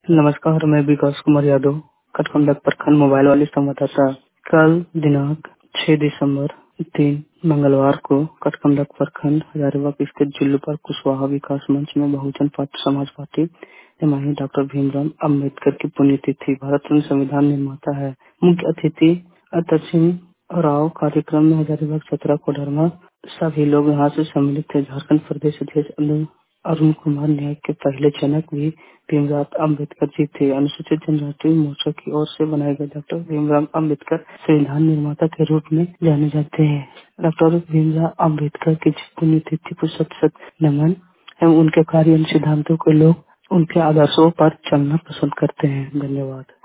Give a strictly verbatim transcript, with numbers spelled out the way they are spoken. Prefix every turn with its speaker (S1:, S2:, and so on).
S1: नमस्कार, मैं विकास कुमार यादव, कटकमलक प्रखंड मोबाइल वाली संवाददाता। कल दिनांक छह दिसंबर तीन मंगलवार को कटकमलक प्रखंड हजारीबाग स्थित जिल्लू पार्क कुशवाहा विकास मंच में बहुजन पार्टी समाज पार्टी एमाही डॉक्टर भीमराव अम्बेडकर की पुण्यतिथि। भारत रत्न संविधान निर्माता है। मुख्य अतिथि अतसिंह राव। कार्यक्रम में हजारीबाग सत्रह कोडरमा सभी लोग यहाँ से सम्मिलित थे। झारखंड प्रदेश अध्यक्ष अरुण कुमार न्याय के पहले जनक भी भीमराव अम्बेडकर जी थे। अनुसूचित जनजाति मोर्चा की ओर से बनाए गए डॉक्टर भीमराव अम्बेडकर संविधान निर्माता के रूप में जाने जाते हैं। डॉक्टर भीमराव अम्बेडकर की पुण्यतिथि को शत शत नमन एवं उनके कार्य एवं सिद्धांतों को लोग उनके आदर्शों पर चलना पसंद करते हैं। धन्यवाद।